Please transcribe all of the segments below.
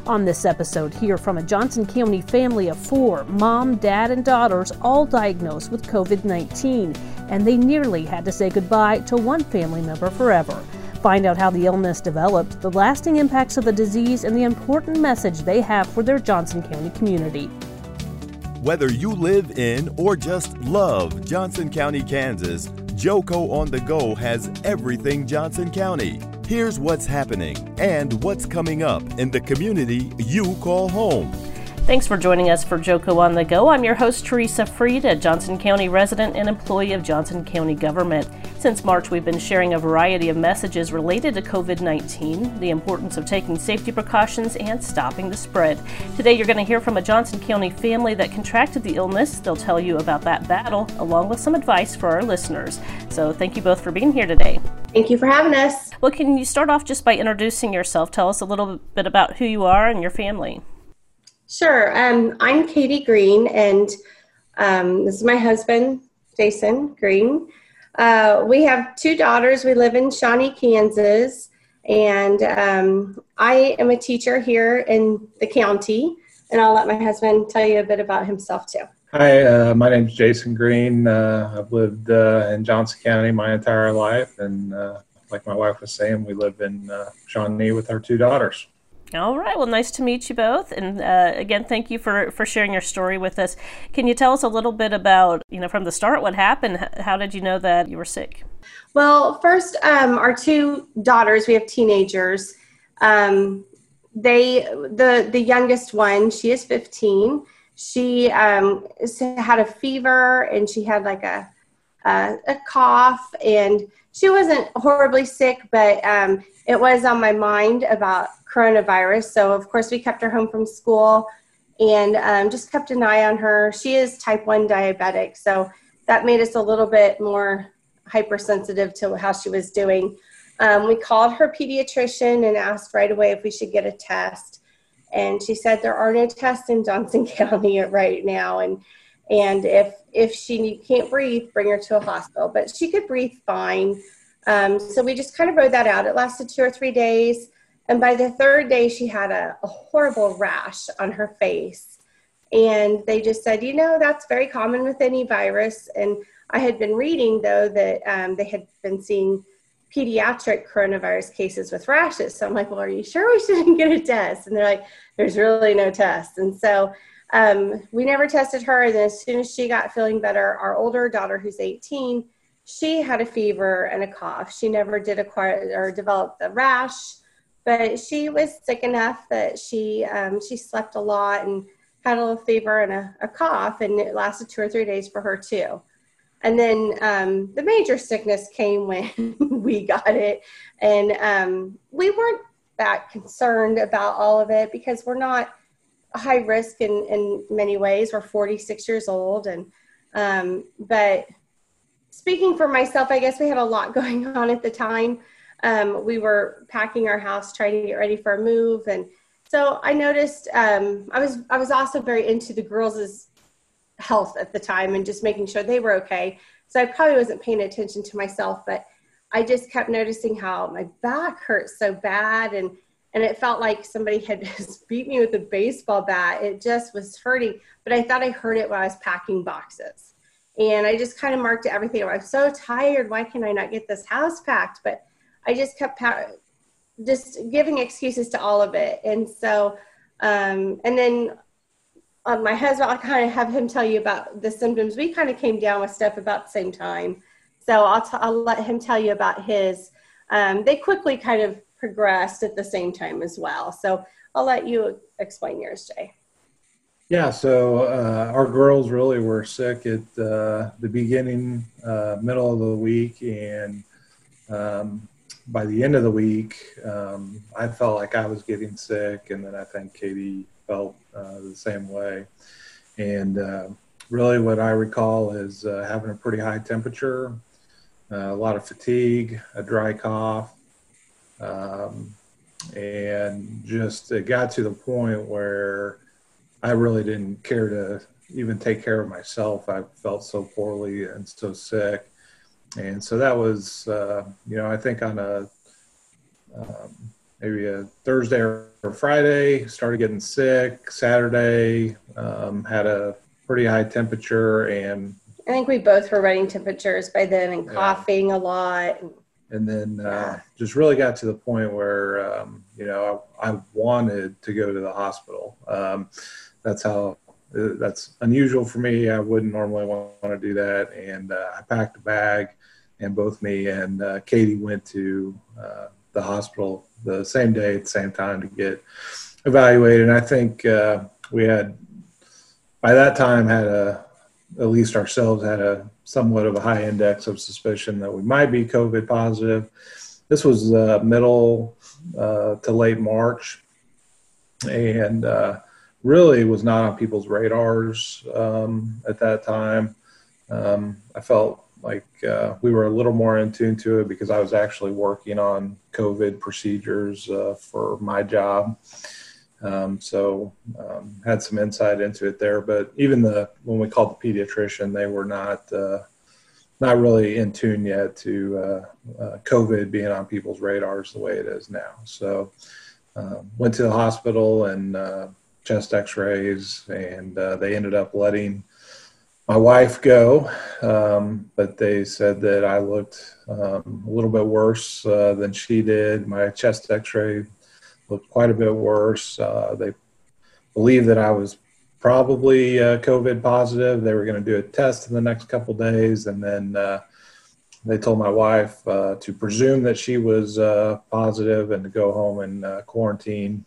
On this episode, hear from a Johnson County family of 4, mom, dad, and daughters, all diagnosed with COVID-19, and they nearly had to say goodbye to one family member forever. Find out how the illness developed, the lasting impacts of the disease, and the important message they have for their Johnson County community. Whether you live in or just love Johnson County, Kansas, Joco on the Go has everything Johnson County. Here's what's happening and what's coming up in the community you call home. Thanks for joining us for Joco on the Go. I'm your host, Teresa Freed, a Johnson County resident and employee of Johnson County government. Since March, we've been sharing a variety of messages related to COVID-19, the importance of taking safety precautions, and stopping the spread. Today, you're going to hear from a Johnson County family that contracted the illness. They'll tell you about that battle, along with some advice for our listeners. So thank you both for being here today. Thank you for having us. Well, can you start off just by introducing yourself? Tell us a little bit about who you are and your family. Sure. I'm Katie Green, and this is my husband, Jason Green. We have 2 daughters. We live in Shawnee, Kansas, and I am a teacher here in the county, and I'll let my husband tell you a bit about himself too. Hi, my name is Jason Green. I've lived in Johnson County my entire life, and like my wife was saying, we live in Shawnee with our 2 daughters. All right. Well, nice to meet you both. And again, thank you for sharing your story with us. Can you tell us a little bit about, from the start, what happened? How did you know that you were sick? Well, first, our 2 daughters, we have teenagers. The youngest one, she is 15. She had a fever, and she had like a cough, and she wasn't horribly sick, but it was on my mind about coronavirus. So of course we kept her home from school and just kept an eye on her. She is type 1 diabetic, so that made us a little bit more hypersensitive to how she was doing. We called her pediatrician and asked right away if we should get a test. And she said there are no tests in Johnson County right now. And if she can't breathe, bring her to a hospital. But she could breathe fine. So we just kind of rode that out. It lasted 2 or 3 days. And by the 3rd day, she had a horrible rash on her face. And they just said, that's very common with any virus. And I had been reading, though, that they had been seeing pediatric coronavirus cases with rashes. So I'm like, well, are you sure we shouldn't get a test? And they're like, there's really no test. And so we never tested her. And then as soon as she got feeling better, our older daughter, who's 18, she had a fever and a cough. She never did acquire or develop the rash. But she was sick enough that she slept a lot and had a little fever and a cough, and it lasted 2 or 3 days for her too. And then the major sickness came when we got it, and we weren't that concerned about all of it because we're not high risk in many ways. We're 46 years old, and but speaking for myself, I guess we had a lot going on at the time. We were packing our house, trying to get ready for a move. And so I noticed, I was also very into the girls' health at the time and just making sure they were okay. So I probably wasn't paying attention to myself, but I just kept noticing how my back hurt so bad. And it felt like somebody had just beat me with a baseball bat. It just was hurting, but I thought I heard it when I was packing boxes. And I just kind of marked everything. I'm so tired. Why can I not get this house packed? But I just kept just giving excuses to all of it. And so, and then my husband, I'll kind of have him tell you about the symptoms. We kind of came down with stuff about the same time. So I'll let him tell you about his. They quickly kind of progressed at the same time as well. So I'll let you explain yours, Jay. Yeah, so our girls really were sick at the beginning, middle of the week, and by the end of the week, I felt like I was getting sick, and then I think Katie felt the same way. And really what I recall is having a pretty high temperature, a lot of fatigue, a dry cough, and just it got to the point where I really didn't care to even take care of myself. I felt so poorly and so sick. And so that was, I think on a maybe a Thursday or Friday, started getting sick. Saturday, had a pretty high temperature, and I think we both were running temperatures by then and coughing a lot. And then just really got to the point where, I wanted to go to the hospital. That's unusual for me. I wouldn't normally want to do that. And I packed a bag, and both me and Katie went to the hospital the same day at the same time to get evaluated. And I think we had, by that time, at least ourselves had a somewhat of a high index of suspicion that we might be COVID positive. This was middle to late March, and really was not on people's radars at that time. I felt like we were a little more in tune to it because I was actually working on COVID procedures for my job. So had some insight into it there, but even when we called the pediatrician, they were not really in tune yet to COVID being on people's radars the way it is now. So went to the hospital and chest x-rays, and they ended up letting my wife go, but they said that I looked a little bit worse than she did. My chest x-ray looked quite a bit worse. They believed that I was probably COVID positive. They were going to do a test in the next couple of days, and then they told my wife to presume that she was positive and to go home and quarantine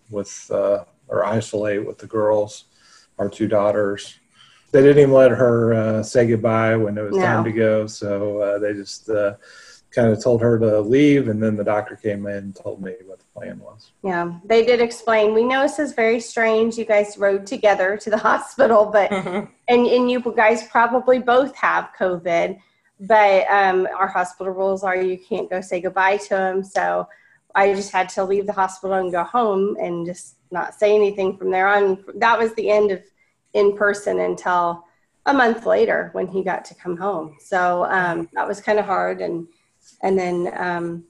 or isolate with the girls, our two daughters. They didn't even let her say goodbye when it was time to go, so they just kind of told her to leave, and then the doctor came in and told me what the plan was. Yeah, they did explain. We know this is very strange. You guys rode together to the hospital, but and you guys probably both have COVID, but our hospital rules are you can't go say goodbye to them. So I just had to leave the hospital and go home and just not say anything from there on. That was the end of in person until a month later when he got to come home. So that was kind of hard. And then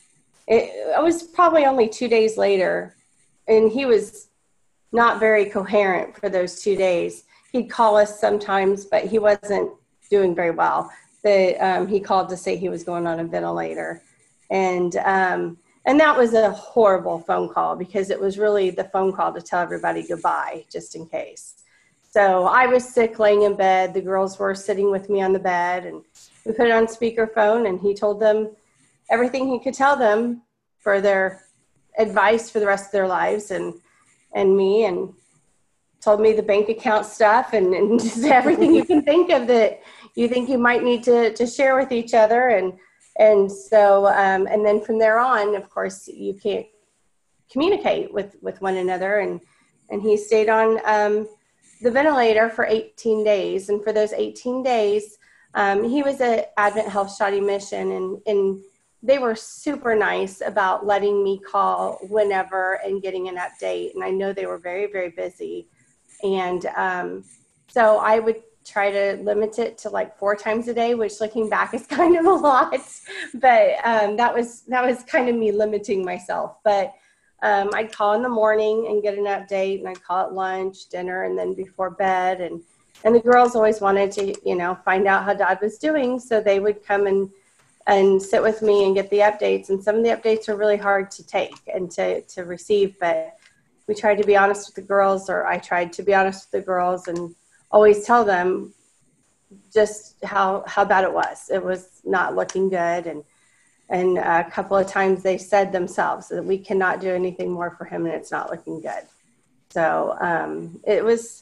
it was probably only 2 days later, and he was not very coherent for those 2 days. He'd call us sometimes, but he wasn't doing very well. He called to say he was going on a ventilator. And that was a horrible phone call because it was really the phone call to tell everybody goodbye, just in case. So I was sick, laying in bed. The girls were sitting with me on the bed, and we put it on speakerphone, and he told them everything he could tell them for their advice for the rest of their lives, and me, and told me the bank account stuff and just everything you can think of that you think you might need to share with each other. And so, and then from there on, of course, you can't communicate with one another. And he stayed on the ventilator for 18 days. And for those 18 days, he was at Advent Health Shawnee Mission, and they were super nice about letting me call whenever and getting an update. And I know they were very, very busy. And so I would try to limit it to like 4 times a day, which looking back is kind of a lot. But that was kind of me limiting myself. But I'd call in the morning and get an update, and I'd call at lunch, dinner, and then before bed. And the girls always wanted to, find out how Dad was doing. So they would come and sit with me and get the updates. And some of the updates are really hard to take and to receive. But we tried to be honest with the girls, or I tried to be honest with the girls, and always tell them just how bad it was. It was not looking good. And a couple of times they said themselves that we cannot do anything more for him, and it's not looking good. So it was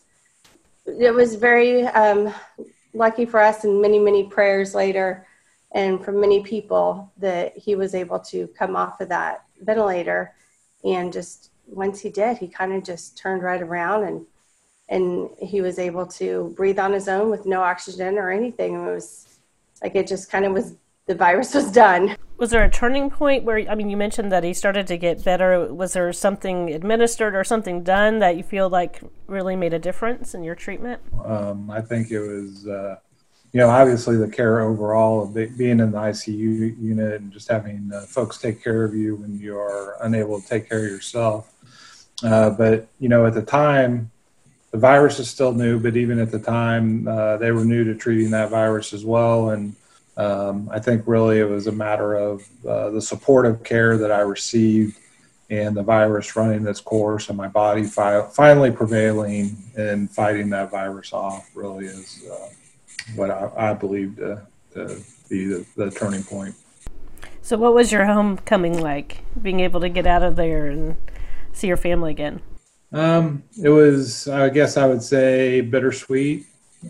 very lucky for us, and many, many prayers later and from many people that he was able to come off of that ventilator. And just once he did, he kind of just turned right around, and he was able to breathe on his own with no oxygen or anything. It was like it just kind of was, the virus was done. Was there a turning point where, you mentioned that he started to get better. Was there something administered or something done that you feel like really made a difference in your treatment? I think it was obviously the care overall of being in the ICU unit and just having folks take care of you when you are unable to take care of yourself. But, at the time, the virus is still new, but even at the time, they were new to treating that virus as well. And I think really it was a matter of the supportive care that I received and the virus running its course and my body finally prevailing and fighting that virus off really is what I believe to be the turning point. So what was your homecoming like, being able to get out of there and see your family again? It was, I guess I would say, bittersweet,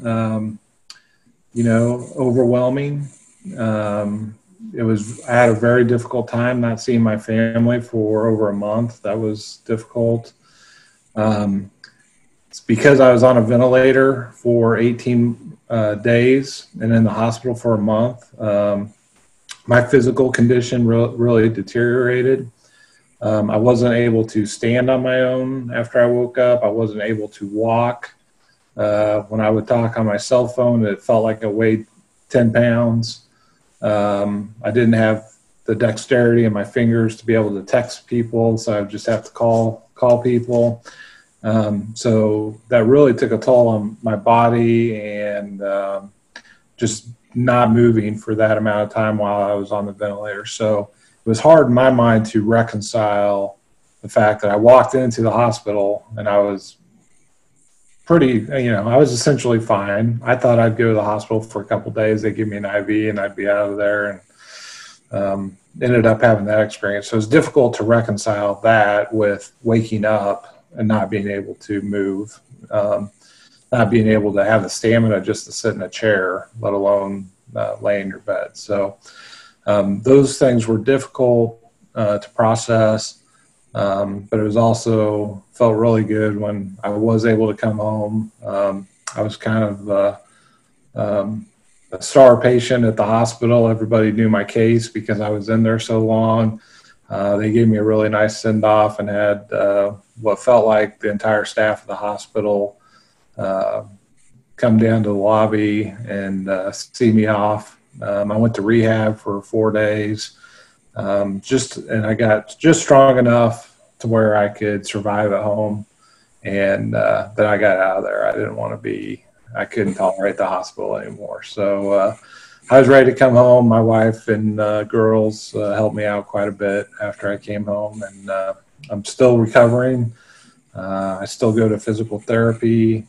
overwhelming. I had a very difficult time not seeing my family for over a month. That was difficult. It's because I was on a ventilator for 18 days and in the hospital for a month. My physical condition really deteriorated. I wasn't able to stand on my own after I woke up. I wasn't able to walk. When I would talk on my cell phone, it felt like I weighed 10 pounds. I didn't have the dexterity in my fingers to be able to text people, so I would just have to call people. So that really took a toll on my body and just not moving for that amount of time while I was on the ventilator. So it was hard in my mind to reconcile the fact that I walked into the hospital and I was I was essentially fine. I thought I'd go to the hospital for a couple of days. They'd give me an IV and I'd be out of there, and ended up having that experience. So it was difficult to reconcile that with waking up and not being able to move, not being able to have the stamina just to sit in a chair, let alone lay in your bed. So those things were difficult to process, but it was also felt really good when I was able to come home. I was kind of a star patient at the hospital. Everybody knew my case because I was in there so long. They gave me a really nice send-off and had what felt like the entire staff of the hospital come down to the lobby and see me off. I went to rehab for 4 days, and I got just strong enough to where I could survive at home, and then I got out of there. I couldn't tolerate the hospital anymore. So I was ready to come home. My wife and girls helped me out quite a bit after I came home, and I'm still recovering. I still go to physical therapy,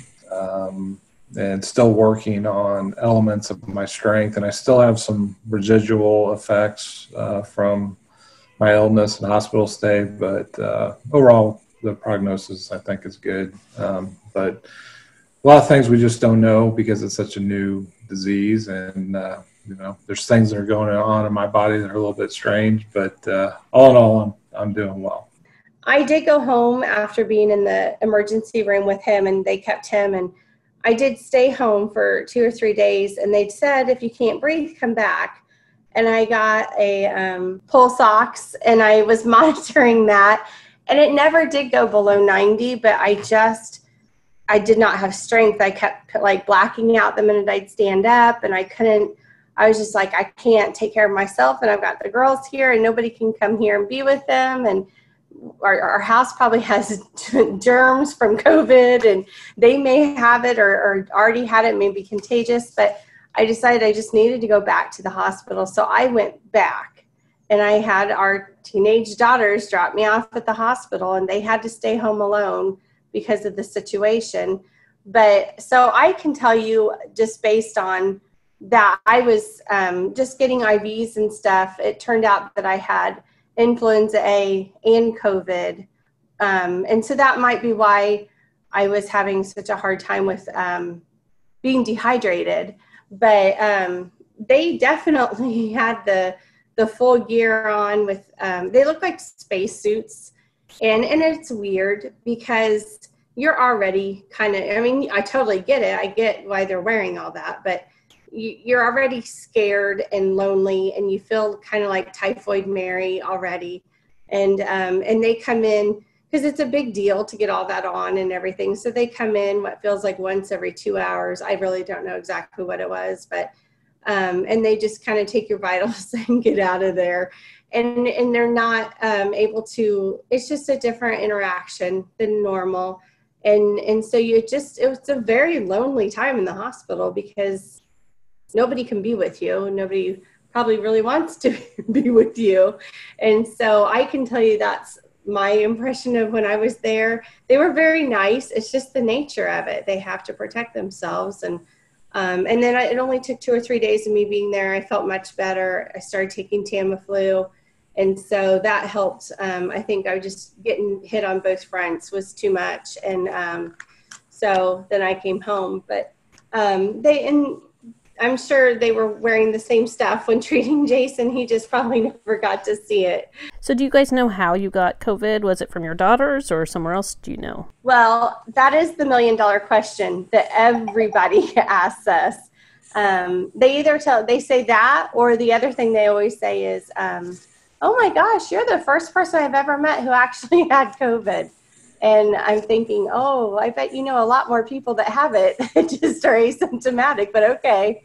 and still working on elements of my strength. And I still have some residual effects from my illness and hospital stay, but overall the prognosis I think is good. But a lot of things we just don't know because it's such a new disease, and there's things that are going on in my body that are a little bit strange, but all in all, I'm doing well. I did go home after being in the emergency room with him, and they kept him, and I did stay home for 2 or 3 days, and they said, if you can't breathe, come back. And I got a pulse ox, and I was monitoring that, and it never did go below 90, but I did not have strength. I kept blacking out the minute I'd stand up, and I was just like, I can't take care of myself, and I've got the girls here, and nobody can come here and be with them, and our house probably has germs from COVID, and they may have it or already had it, may be contagious, but I decided I just needed to go back to the hospital. So I went back, and I had our teenage daughters drop me off at the hospital, and they had to stay home alone because of the situation. But so I can tell you, just based on that, I was just getting IVs and stuff. It turned out that I had influenza A and COVID. And so that might be why I was having such a hard time with being dehydrated. But they definitely had the full gear on with, they look like space suits. And it's weird because you're already I totally get it. I get why they're wearing all that, but you're already scared and lonely, and you feel kind of like Typhoid Mary already. And they come in because it's a big deal to get all that on and everything. So they come in what feels like once every 2 hours. I really don't know exactly what it was, but and they just kind of take your vitals and get out of there. And they're not able to, it's just a different interaction than normal. And so it was a very lonely time in the hospital because nobody can be with you. Nobody probably really wants to be with you. And so I can tell you that's my impression of when I was there. They were very nice. It's just the nature of it. They have to protect themselves. And then it only took 2 or 3 days of me being there. I felt much better. I started taking Tamiflu. And so that helped. I think I was just getting hit on both fronts was too much. And so then I came home. But I'm sure they were wearing the same stuff when treating Jason. He just probably never got to see it. So do you guys know how you got COVID? Was it from your daughters or somewhere else? Do you know? Well, that is the $1 million question that everybody asks us. They say that, or the other thing they always say is, oh my gosh, you're the first person I've ever met who actually had COVID. And I'm thinking, oh, I bet you know a lot more people that have it, just are asymptomatic, but okay.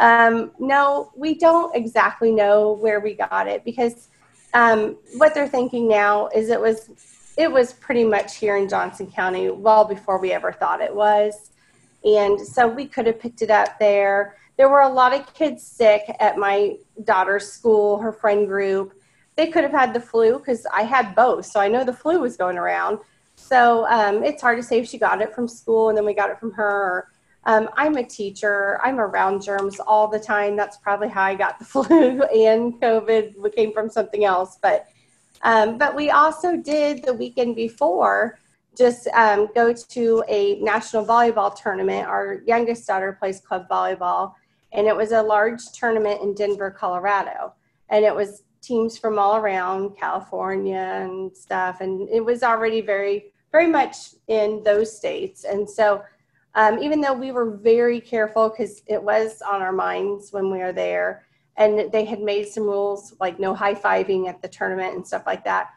No, we don't exactly know where we got it because what they're thinking now is it was pretty much here in Johnson County well before we ever thought it was. And so we could have picked it up there. There were a lot of kids sick at my daughter's school, her friend group. They could have had the flu because I had both. So I know the flu was going around. So it's hard to say if she got it from school and then we got it from her. I'm a teacher. I'm around germs all the time. That's probably how I got the flu and COVID came from something else. But we also did the weekend before just go to a national volleyball tournament. Our youngest daughter plays club volleyball, and it was a large tournament in Denver, Colorado. And it was teams from all around California and stuff. And it was already very, very much in those states. And so even though we were very careful because it was on our minds when we were there, and they had made some rules like no high-fiving at the tournament and stuff like that,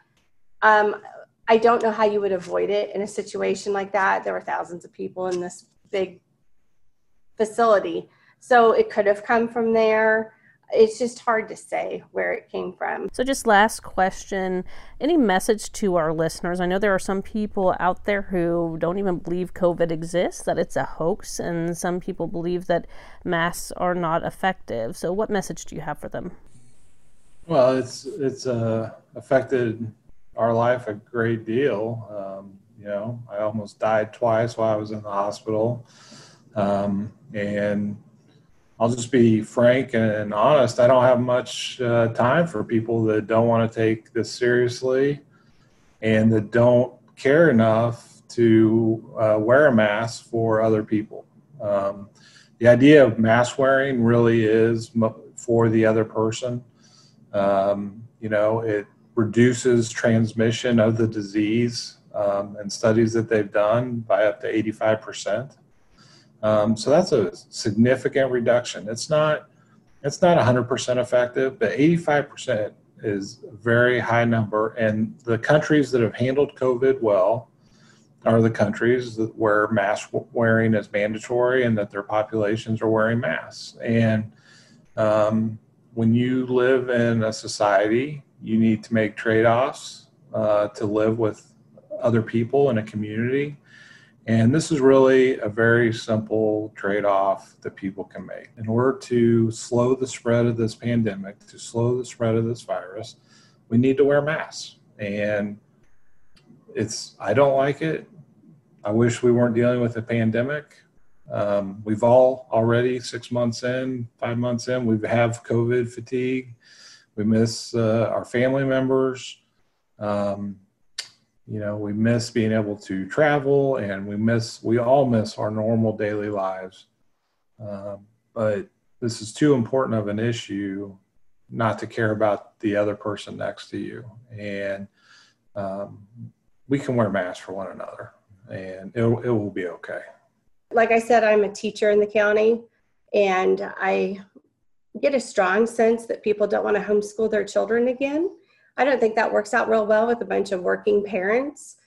I don't know how you would avoid it in a situation like that. There were thousands of people in this big facility. So it could have come from there. It's just hard to say where it came from. So just last question, any message to our listeners? I know there are some people out there who don't even believe COVID exists, that it's a hoax, and some people believe that masks are not effective. So what message do you have for them? Well, it's affected our life a great deal. I almost died twice while I was in the hospital. And I'll just be frank and honest. I don't have much time for people that don't want to take this seriously and that don't care enough to wear a mask for other people. The idea of mask wearing really is for the other person. It reduces transmission of the disease, and studies that they've done by up to 85%. So that's a significant reduction. It's not 100% effective, but 85% is a very high number. And the countries that have handled COVID well are the countries where mask wearing is mandatory and that their populations are wearing masks. And when you live in a society, you need to make trade-offs to live with other people in a community. And this is really a very simple trade-off that people can make. In order to slow the spread of this pandemic, to slow the spread of this virus, we need to wear masks. And I don't like it. I wish we weren't dealing with a pandemic. We've all already 6 months in, 5 months in, we have COVID fatigue. We miss our family members. We miss being able to travel, and we all miss our normal daily lives. But this is too important of an issue not to care about the other person next to you. And we can wear masks for one another, and it will be okay. Like I said, I'm a teacher in the county, and I get a strong sense that people don't want to homeschool their children again. I don't think that works out real well with a bunch of working parents.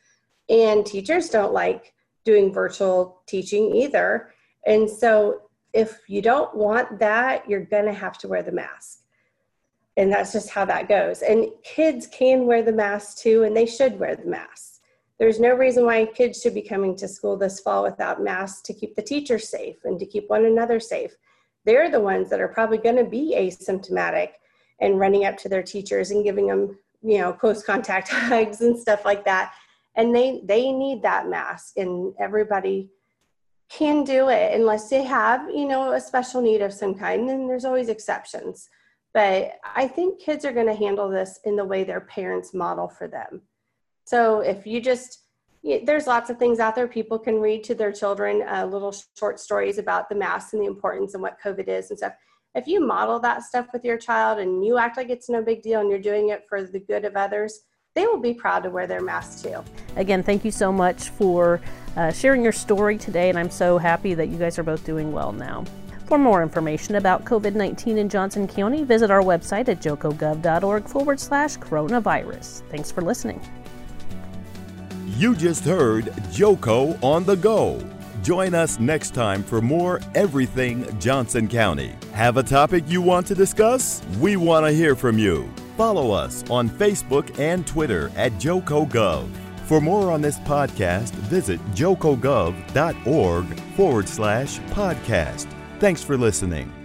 And teachers don't like doing virtual teaching either. And so if you don't want that, you're going to have to wear the mask. And that's just how that goes. And kids can wear the mask too, and they should wear the mask. There's no reason why kids should be coming to school this fall without masks to keep the teachers safe and to keep one another safe. They're the ones that are probably going to be asymptomatic and running up to their teachers and giving them, close contact hugs and stuff like that. And they need that mask, and everybody can do it unless they have, a special need of some kind. And there's always exceptions. But I think kids are going to handle this in the way their parents model for them. So if there's lots of things out there people can read to their children, little short stories about the mask and the importance and what COVID is and stuff. If you model that stuff with your child and you act like it's no big deal and you're doing it for the good of others, they will be proud to wear their mask too. Again, thank you so much for sharing your story today, and I'm so happy that you guys are both doing well now. For more information about COVID-19 in Johnson County, visit our website at jocogov.org/coronavirus. Thanks for listening. You just heard JoCo on the Go. Join us next time for more Everything Johnson County. Have a topic you want to discuss? We want to hear from you. Follow us on Facebook and Twitter at JoCoGov. For more on this podcast, visit jocogov.org/podcast. Thanks for listening.